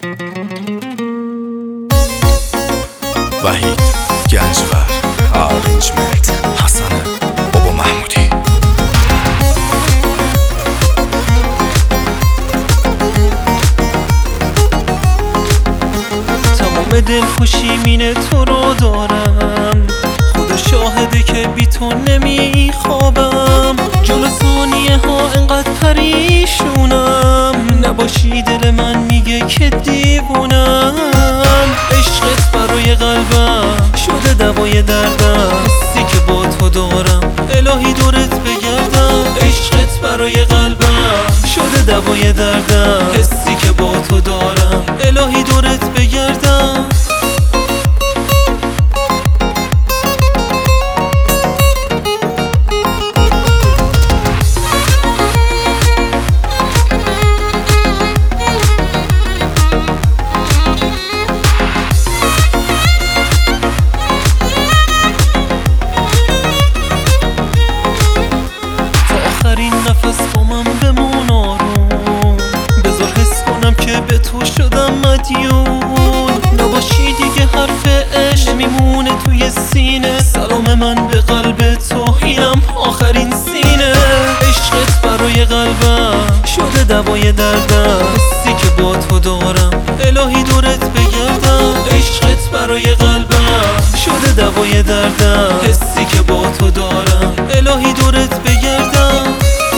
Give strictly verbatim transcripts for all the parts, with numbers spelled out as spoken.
وحید گنجور آرنجمنت حسن بابا محمودی. تمام دلخوشی مینه تو رو دارم، خدا شاهده که بی تو نمیخوابم. جلو ثانیه ها انقدر پریشونم، نباشی دل من میگه که دیوونم. عشقت برای قلبم شده دوای دردم، حسی که با تو دارم الهی دورت بگردم. عشقت برای قلبم شده دوای دردم، حسی که با تو دارم الهی دورت بگردم. آخرین نفس با من بمون آروم، بذار حس کنم که به تو شدم مدیون. نباشی دیگه حرف عشق میمونه توی سینه، سلام من به قلب تو اینم آخرین سینه. عشقت برای قلبم شده دوای دردم، حسی که با تو دارم الهی دورت بگردم. عشقت برای قلبم شده دوای دردم، حسی که با تو دارم الهی دورت بگردم.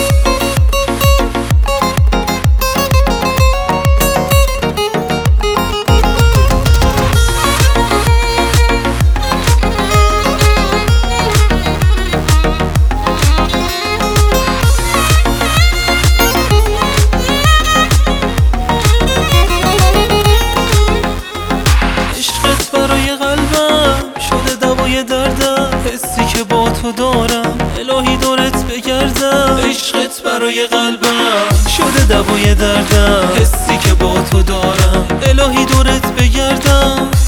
دردم حسی که با تو دارم الهی دورت بگردم. عشقت برای قلبم شده دوای دردم، حسی که با تو دارم الهی دورت بگردم.